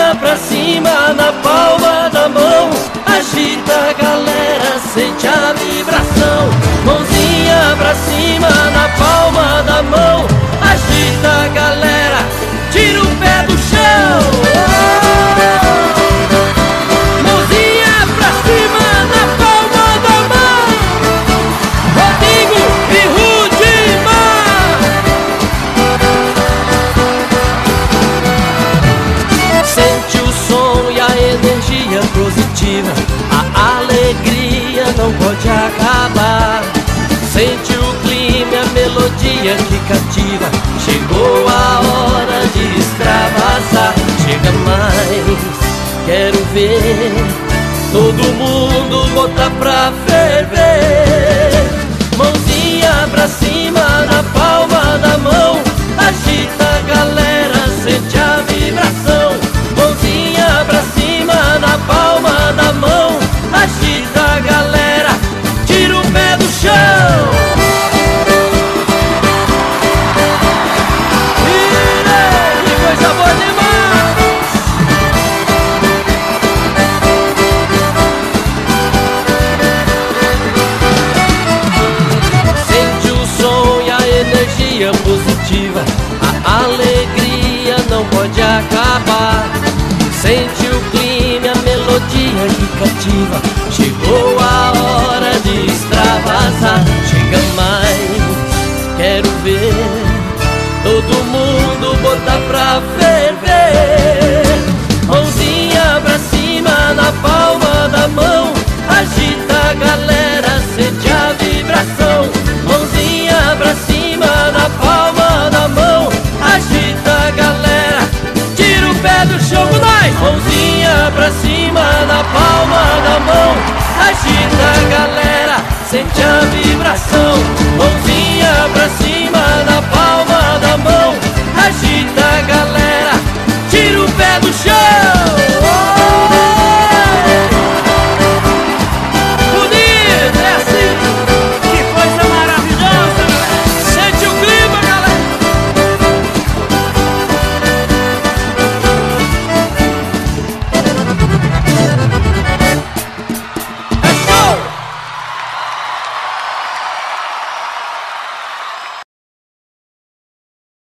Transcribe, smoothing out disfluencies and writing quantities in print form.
Mãozinha pra cima na palma da mão, agita a galera, sente a vibração. Mãozinha pra cima na palma da mão, agita a galera, tira o pé do chão. Mãozinha pra cima na palma da mão, Rodrigo e Rudimar. Sente o som e a energia positiva, a alegria não pode acabar. Sente o clima e a melodia que cativa, chegou a hora de extravasar. Chega mais, quero ver todo mundo botar pra ferver. Mãozinha pra cima na palma da mão, agita a galera, sente a vibração. Mãozinha pra cima na palma da mão, agita a galera, tira o pé do chão. Que coisa boa demais! Sente o som e a energia positiva, a alegria não pode acabar. Sente o clima e a melodia que cativa, chegou a hora de extravasar. Chega mais, quero ver todo mundo botar pra ferver. Mãozinha pra cima na palma da mão, agita a galera, sente a vibração. Mãozinha pra cima na palma da mão, agita a galera, tira o pé do chão com nós. Mãozinha pra cima na palma da mão, agita a galera, sente a vibração.